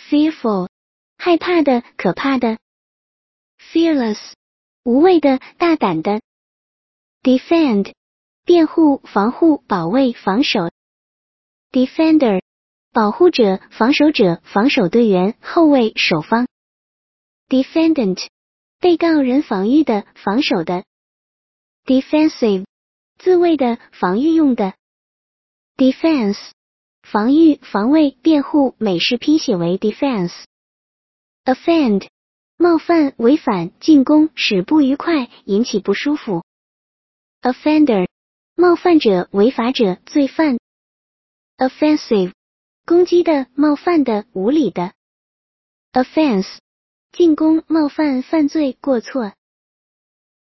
fearful， 害怕的，可怕的。fearless， 无畏的，大胆的。defend， 辩护，防护，保卫，防守。defender， 保护者，防守者，防守队员，后卫，守方。defendant， 被告人防御的，防守的。defensive， 自卫的，防御用的。defense， 防御，防卫，辩护，美式拼写为 defense。offend， 冒犯，违反，进攻，使不愉快，引起不舒服。offender， 冒犯者，违法者，罪犯。offensive， 攻击的，冒犯的，无理的。offense， 进攻，冒犯，犯罪，过错。